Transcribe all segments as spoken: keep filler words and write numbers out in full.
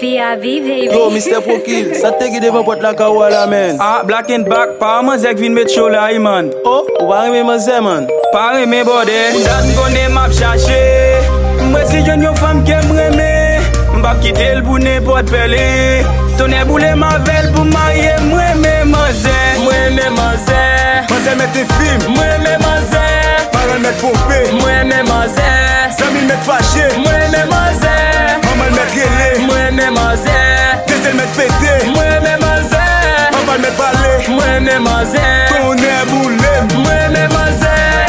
P I V, baby. Yo, mister Prokil, ça te guide devant porte la kawala, man. Ah, black and back, pa mazek vin met show la, man. Oh, ou pa reme maze, man. Pa reme bode, dan konde map chache. Mwen si jen yo fam ke mreme. Mbap kite l pou nepot pele. Tonne boule mavel pou maye mweme maze. Mweme maze. Maze mette film. Mweme maze. Parole mette pompe. Mweme maze. Samil mette fâché. Mweme maze. Maman mette relé. Mweme maze. Desel mette pété. Mweme maze. Papa mette balé. Mweme maze. Tonne boule. Mweme maze.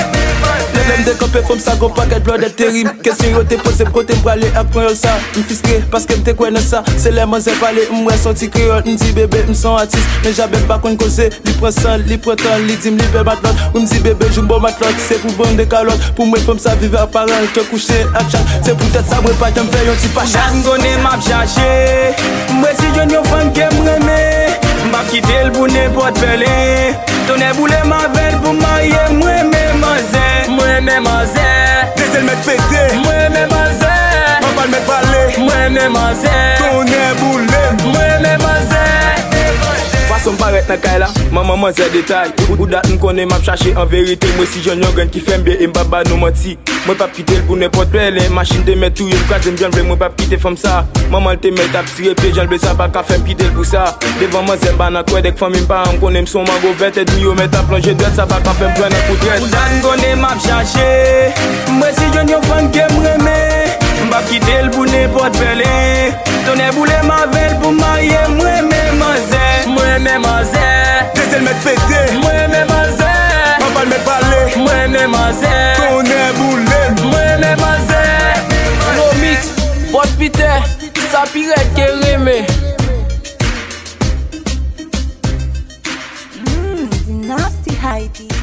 Lem de campé femme ça go paquet blood de terrible. Question yo te pose côté m'bralé après yo ça. M'fisqué parce que m'te connais ça. C'est les mains parler m'wè sorti créole m'di bébé m'son artiste. Mais j'avais pas qu'on causer. Li prend sang, li prend temps, li dim li be matlot. Ou m'di bébé joue bon matlot. C'est pour bon de calotte. Pour moi femme ça vivre apparent que coucher à chat. C'est pour tête ça m'we pas j'aime faire un petit pas chat. M'gonne m'a chercher. M'wè si jen yo fam ke m'reme. M'bap kite l pou nepot pele. Tonne boule mavel pou maye mweme maze. Mweme maze. Desel mette pété. Mweme maze. Papa mette balé. Mweme maze. Tonne boule. Mweme maze. Façon paraître dans kay la, maman man c'est détail. Ou dat m'konne m'a chercher en vérité. Moi si j'en yon qui fait bien et m'baba no menti. Moi pas quitter pour n'importe quelle machine te mettre tout yo quand j'aime bien vrai moi pas quitter comme ça. Maman te met à tirer pied j'en ça pas qu'à faire quitter pour ça. Devant moi c'est bana quoi dès que famille pas on connaît son mango vert et yo mettre à plonger droite ça pas qu'à faire prendre un coup de tête. Ou dan m'konne m'a chercher. Moi si j'en yon fan ke m'reme. M'bap quitter l pou n'importe pele. Tonne boule mavel pou maye mweme maze. Mweme maze. Desel mette pété. Mweme maze. Papa mette balé. Mweme maze. Tonne boule. Mweme maze. No mix, Boss Peter, sa pirate ke reme. Mmm, the nasty Heidi.